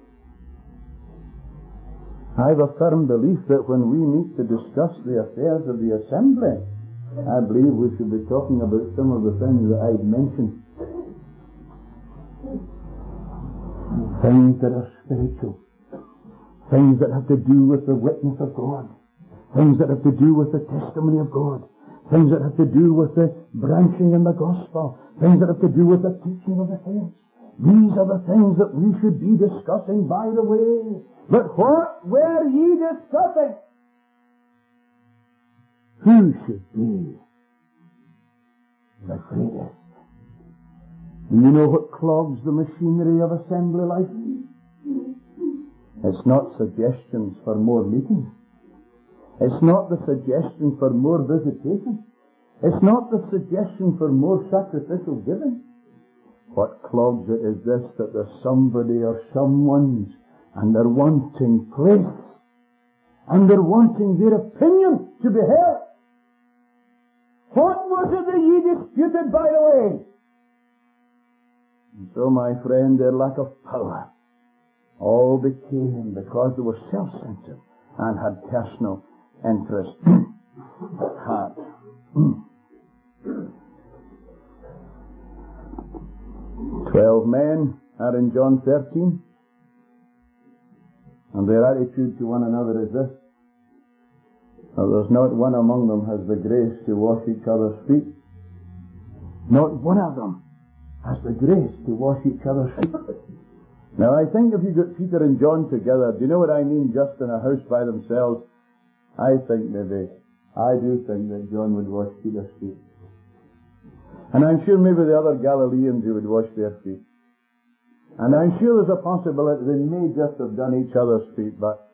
I have a firm belief that when we meet to discuss the affairs of the assembly, I believe we should be talking about some of the things that I've mentioned. Things that are spiritual. Things that have to do with the witness of God. Things that have to do with the testimony of God. Things that have to do with the branching in the gospel. Things that have to do with the teaching of the saints. These are the things that we should be discussing, by the way. But what were ye discussing? Who should be the greatest? Do you know what clogs the machinery of assembly life? It's not suggestions for more meetings. It's not the suggestion for more visitation. It's not the suggestion for more sacrificial giving. What clogs it is this, that there's somebody or someone's and they're wanting place and they're wanting their opinion to be heard. What was it that ye disputed, by the way? And so, my friend, their lack of power all became because they were self-centered and had personal interest at heart. Twelve men are in John thirteen, and their attitude to one another is this: that there's not one among them has the grace to wash each other's feet. Not one of them has the grace to wash each other's feet. Now I think if you got Peter and John together, do you know what I mean, just in a house by themselves? I think maybe, I do think that John would wash Peter's feet. And I'm sure maybe the other Galileans who would wash their feet. And I'm sure there's a possibility they may just have done each other's feet, but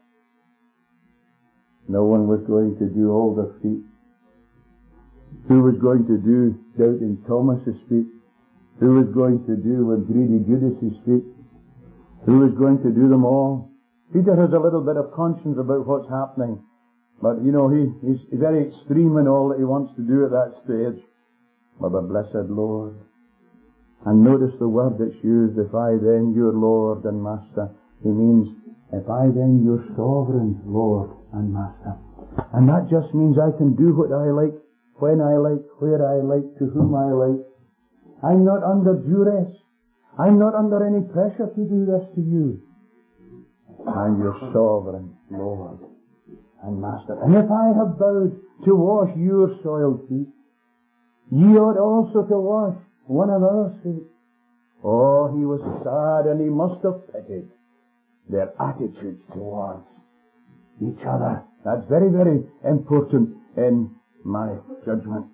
no one was going to do all their feet. Who was going to do doubting Thomas's feet? Who was going to do with greedy Judas's feet? Who was going to do them all? Peter has a little bit of conscience about what's happening, but you know, he, he's very extreme in all that he wants to do at that stage. But the blessed Lord. And notice the word that's used, if I then your Lord and Master. He means, if I then your sovereign Lord and Master. And that just means I can do what I like, when I like, where I like, to whom I like. I'm not under duress. I'm not under any pressure to do this to you. I'm your sovereign Lord and Master. And if I have vowed to wash your soiled feet, ye ought also to wash one another's feet. Oh, he was sad, and he must have pitied their attitudes towards each other. That's very, very important in my judgment.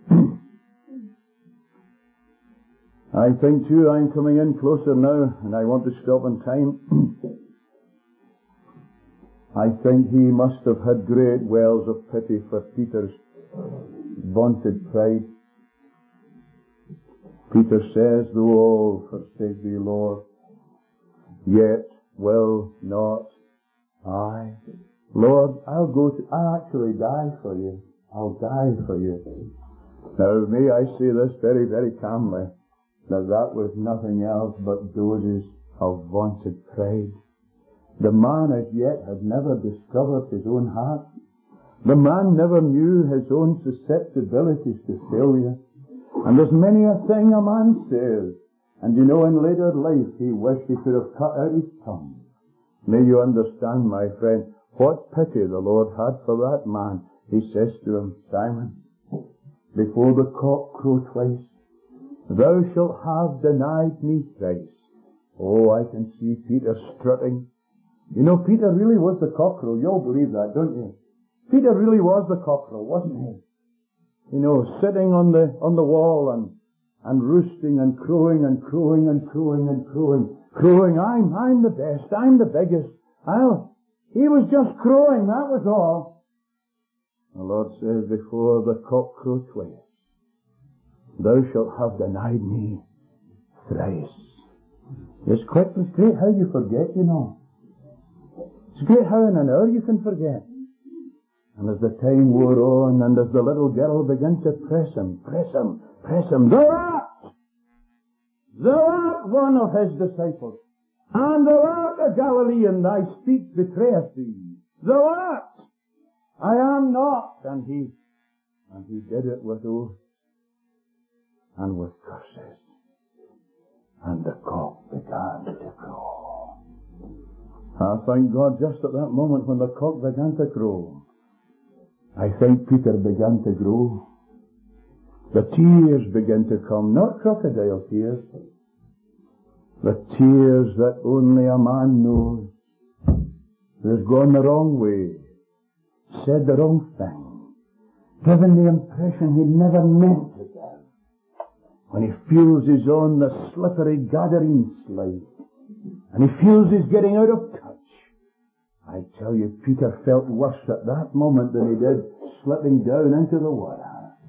I think too, I'm coming in closer now, and I want to stop in time. I think he must have had great wells of pity for Peter's vaunted pride. Peter says, though all forsake thee, Lord, yet will not I. Lord, I'll go to, I'll actually die for you. I'll die for you. Now, may I say this very, very calmly, that that was nothing else but doses of vaunted pride. The man as yet had never discovered his own heart. The man never knew his own susceptibilities to failure. And there's many a thing a man says, and you know, in later life he wished he could have cut out his tongue. May you understand, my friend, what pity the Lord had for that man. He says to him, Simon, before the cock crow twice, thou shalt have denied me thrice. Oh, I can see Peter strutting. You know, Peter really was the cockerel. You all believe that, don't you? Peter really was the cockerel, wasn't he? You know, sitting on the on the wall and and roosting and crowing and crowing and crowing and crowing, crowing. I'm I'm the best. I'm the biggest. I'll. He was just crowing. That was all. The Lord says, before the cock crow twice, thou shalt have denied me thrice. It's quite it's great how you forget, you know. It's great how in an hour you can forget. And as the time wore on, and as the little girl began to press him, press him, press him, thou art! Thou art one of his disciples, and thou art a Galilean, thy speech betrayeth thee. Thou art! I am not! And he, and he did it with oaths, and with curses. And the cock began to crow. I thank God just at that moment when the cock began to crow, I think Peter began to grow. The tears began to come, not crocodile tears, the tears that only a man knows who has gone the wrong way, said the wrong thing, given the impression he'd never meant to give. When he feels he's on the slippery Gadarene slide, and he feels he's getting out of touch, I tell you, Peter felt worse at that moment than he did slipping down into the water.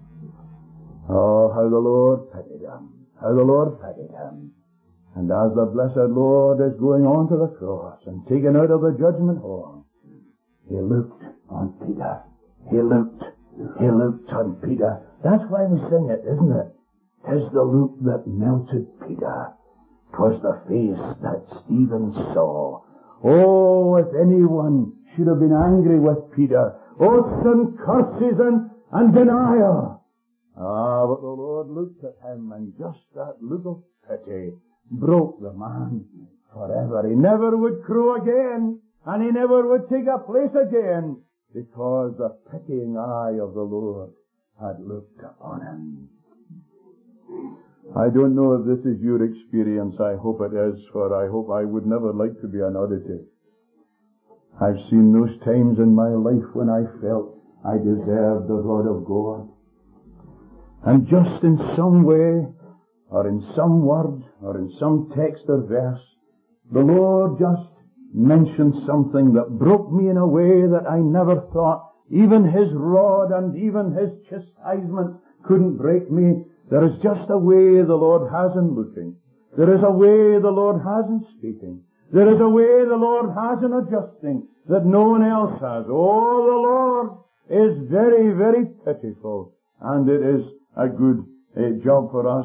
Oh, how the Lord pitied him. How the Lord pitied him. And as the blessed Lord is going on to the cross and taken out of the judgment hall, he looked on Peter. He looked. He looked on Peter. That's why we sing it, isn't it? 'Tis the look that melted Peter. 'Twas the face that Stephen saw. Oh, if anyone should have been angry with Peter, oaths and curses and, and denial. Ah, but the Lord looked at him, and just that look of pity broke the man forever. He never would crow again, and he never would take a place again, because the pitying eye of the Lord had looked upon him. I don't know if this is your experience. I hope it is, for I hope I would never like to be an oddity. I've seen those times in my life when I felt I deserved the rod of God. And just in some way, or in some word, or in some text or verse, the Lord just mentioned something that broke me in a way that I never thought. Even His rod and even His chastisement couldn't break me. There is just a way the Lord has in looking. There is a way the Lord has in speaking. There is a way the Lord has in adjusting that no one else has. Oh, the Lord is very, very pitiful, and it is a good uh, job for us.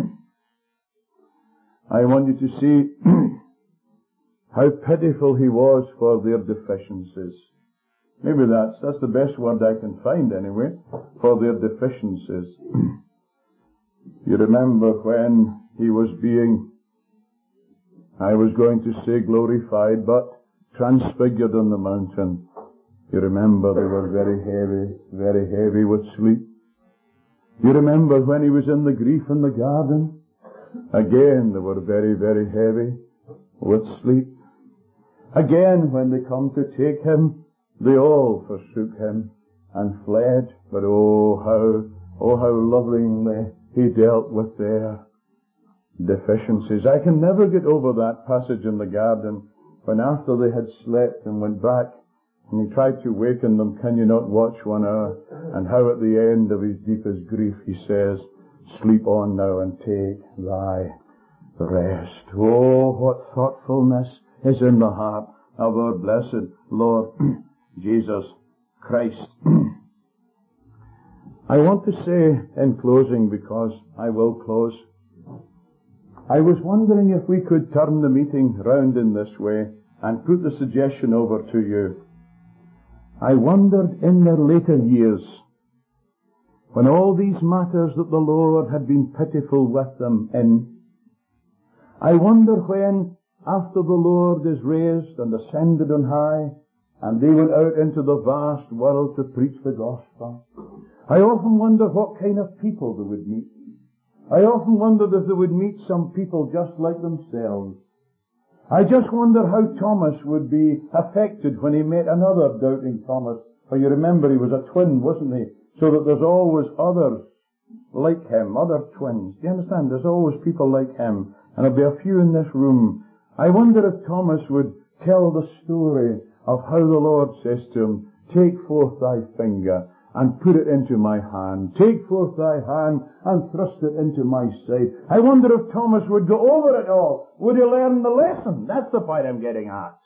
I want you to see how pitiful He was for their deficiencies. Maybe that's, that's the best word I can find anyway, for their deficiencies. You remember when He was being, I was going to say glorified, but transfigured on the mountain. You remember they were very heavy, very heavy with sleep. You remember when He was in the grief in the garden? Again, they were very, very heavy with sleep. Again, when they come to take Him, they all forsook Him and fled. But oh, how, oh, how lovingly He dealt with their deficiencies. I can never get over that passage in the garden when after they had slept and went back and He tried to waken them, can you not watch one hour? And how at the end of His deepest grief He says, sleep on now and take thy rest. Oh, what thoughtfulness is in the heart of our blessed Lord Jesus Christ. I want to say in closing, because I will close, I was wondering if we could turn the meeting round in this way and put the suggestion over to you. I wondered in their later years, when all these matters that the Lord had been pitiful with them in, I wonder when, after the Lord is raised and ascended on high, and they went out into the vast world to preach the gospel, I often wonder what kind of people they would meet. I often wondered if they would meet some people just like themselves. I just wonder how Thomas would be affected when he met another doubting Thomas. For you remember he was a twin, wasn't he? So that there's always others like him, other twins. Do you understand? There's always people like him. And there'll be a few in this room. I wonder if Thomas would tell the story of how the Lord says to him, take forth thy finger and put it into my hand. Take forth thy hand and thrust it into my side. I wonder if Thomas would go over it all. Would he learn the lesson? That's the point I'm getting at.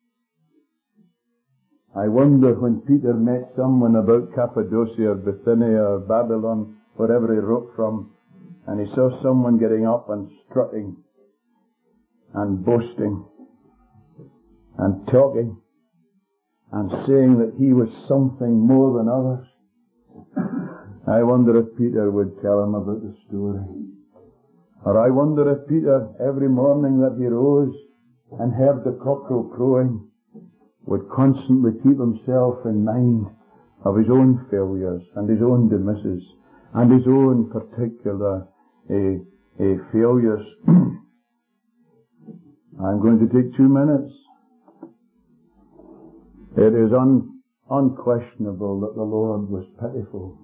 I wonder when Peter met someone about Cappadocia or Bithynia or Babylon, wherever he wrote from, and he saw someone getting up and strutting and boasting and talking and saying that he was something more than others. I wonder if Peter would tell him about the story. Or I wonder if Peter, every morning that he rose and heard the cockerel crowing, would constantly keep himself in mind of his own failures and his own demisses and his own particular uh, uh, failures. I'm going to take two minutes. It is un, unquestionable that the Lord was pitiful.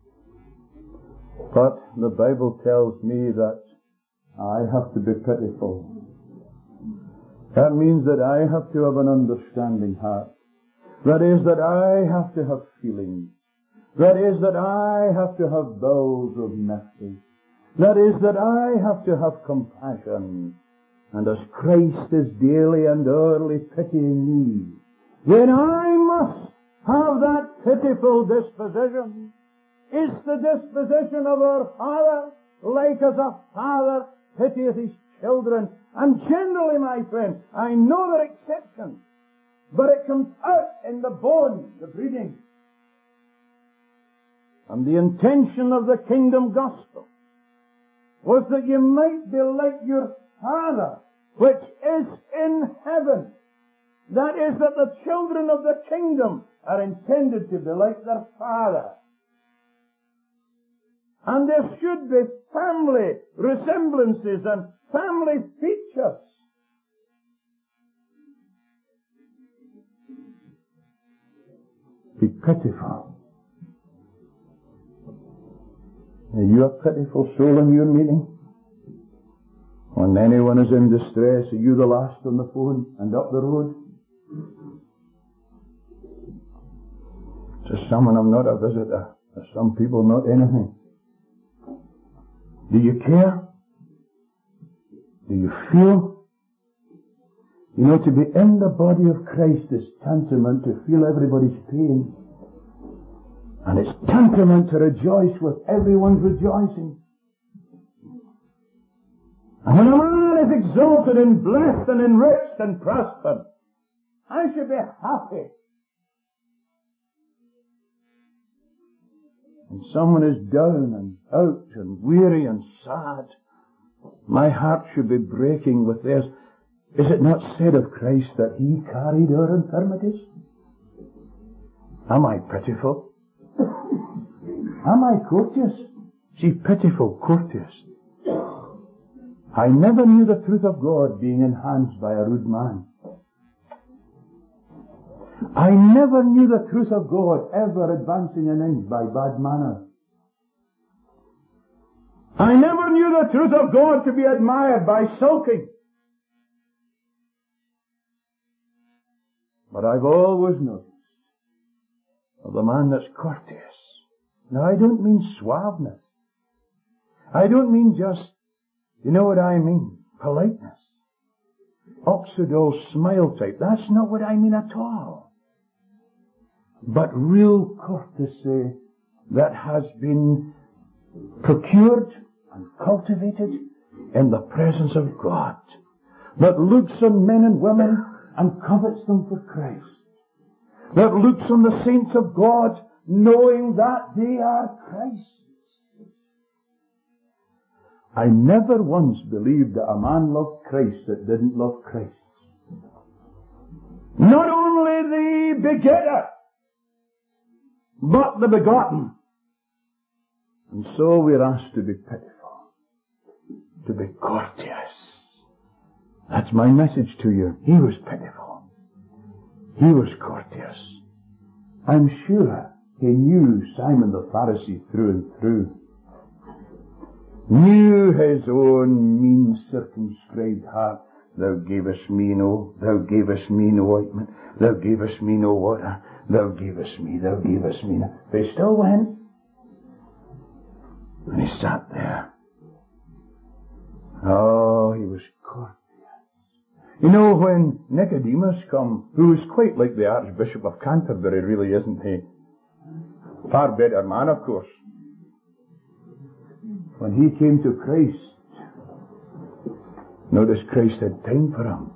But the Bible tells me that I have to be pitiful. That means that I have to have an understanding heart. That is, that I have to have feelings. That is, that I have to have bowels of mercy. That is, that I have to have compassion. And as Christ is daily and hourly pitying me, then I must have that pitiful disposition. It's the disposition of our Father, like as a father pitieth his children, and generally, my friend, I know there are exceptions, but it comes out in the bone, the breeding. And the intention of the kingdom gospel was that you might be like your Father, which is in heaven. That is, that the children of the kingdom are intended to be like their Father. And there should be family resemblances and family features. Be pitiful. Are you a pitiful soul in your meeting? When anyone is in distress, are you the last on the phone and up the road? To some, I'm not a visitor. To some people, not anything. Do you care? Do you feel? You know, to be in the body of Christ is tantamount to feel everybody's pain. And it's tantamount to rejoice with everyone's rejoicing. And when a man is exalted and blessed and enriched and prospered, I should be happy. And someone is down and out and weary and sad, my heart should be breaking with theirs. Is it not said of Christ that He carried our infirmities? Am I pitiful? Am I courteous? See, pitiful, courteous. I never knew the truth of God being enhanced by a rude man. I never knew the truth of God ever advancing an inch by bad manners. I never knew the truth of God to be admired by sulking. But I've always noticed of the man that's courteous. Now, I don't mean suaveness. I don't mean just, you know what I mean? Politeness. Oxidol smile type. That's not what I mean at all. But real courtesy that has been procured and cultivated in the presence of God. That looks on men and women and covets them for Christ. That looks on the saints of God knowing that they are Christ's. I never once believed that a man loved Christ that didn't love Christ. Not only the begetter, but the begotten. And so we're asked to be pitiful, to be courteous. That's my message to you. He was pitiful. He was courteous. I'm sure he knew Simon the Pharisee through and through. Knew his own mean, circumscribed heart. Thou gavest me no, thou gavest me no ointment, thou gavest me no water, thou gavest me, thou gavest me no. But he still went. And he sat there. Oh, he was courteous. You know, when Nicodemus come, who was quite like the Archbishop of Canterbury, really, isn't he? Far better man, of course. When he came to Christ, notice Christ had time for him.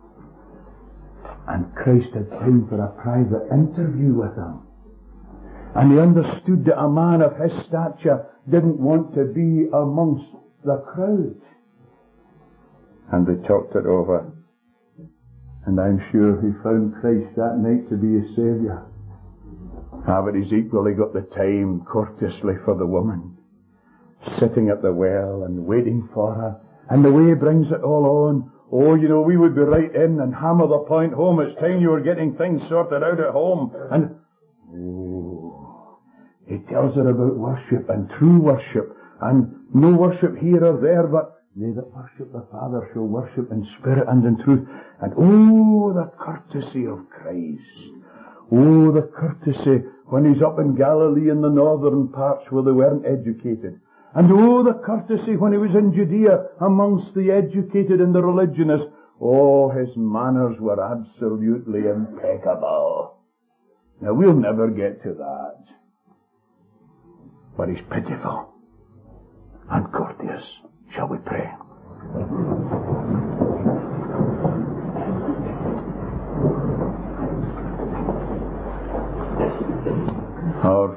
And Christ had time for a private interview with him. And he understood that a man of his stature didn't want to be amongst the crowd. And they talked it over. And I'm sure he found Christ that night to be his Saviour. Ah, but he's equally got the time courteously for the woman, sitting at the well and waiting for her. And the way he brings it all on, oh, you know, we would be right in and hammer the point home. It's time you were getting things sorted out at home. And, oh, he tells her about worship and true worship, and no worship here or there, but they that worship the Father shall worship in spirit and in truth. And oh, the courtesy of Christ. Oh, the courtesy when he's up in Galilee in the northern parts where they weren't educated. And oh, the courtesy when he was in Judea amongst the educated and the religionists. Oh, his manners were absolutely impeccable. Now, we'll never get to that. But he's pitiful and courteous. Shall we pray?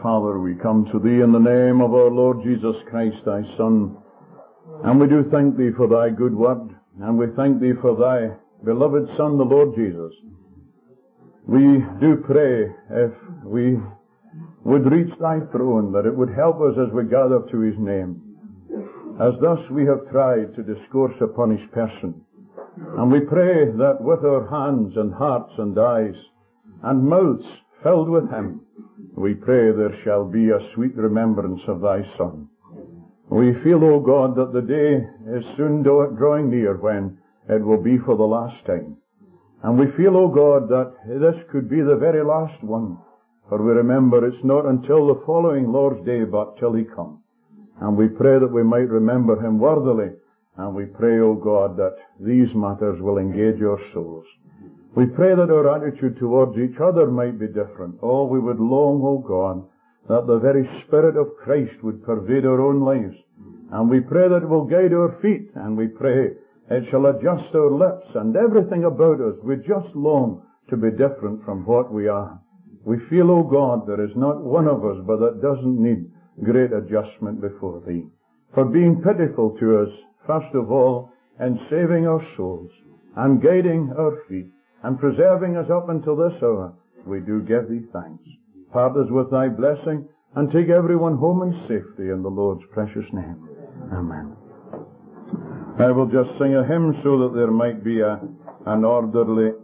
Father, we come to Thee in the name of our Lord Jesus Christ, Thy Son, and we do thank Thee for Thy good word, and we thank Thee for Thy beloved Son, the Lord Jesus. We do pray, if we would reach Thy throne, that it would help us as we gather to His name, as thus we have tried to discourse upon His person. And we pray that with our hands and hearts and eyes and mouths filled with Him, we pray there shall be a sweet remembrance of Thy Son. We feel, O God, that the day is soon drawing near when it will be for the last time. And we feel, O God, that this could be the very last one. For we remember it's not until the following Lord's Day but till He come. And we pray that we might remember Him worthily. And we pray, O God, that these matters will engage our souls. We pray that our attitude towards each other might be different. Oh, we would long, O God, that the very Spirit of Christ would pervade our own lives. And we pray that it will guide our feet, and we pray it shall adjust our lips, and everything about us. We just long to be different from what we are. We feel, O God, there is not one of us but that doesn't need great adjustment before Thee. For being pitiful to us, first of all, in saving our souls, and guiding our feet, and preserving us up until this hour, we do give Thee thanks. Part us with Thy blessing, and take everyone home in safety in the Lord's precious name. Amen. I will just sing a hymn so that there might be a, an orderly...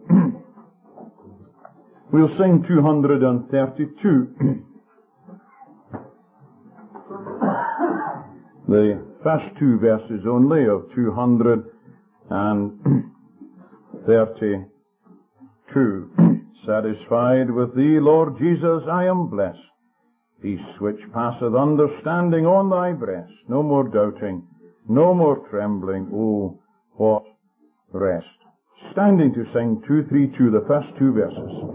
We'll sing two hundred thirty-two. The first two verses only of two hundred thirty-two. Satisfied with Thee, Lord Jesus, I am blessed. Peace which passeth understanding on Thy breast. No more doubting, no more trembling. Oh, what rest. Standing to sing two three two, the first two verses.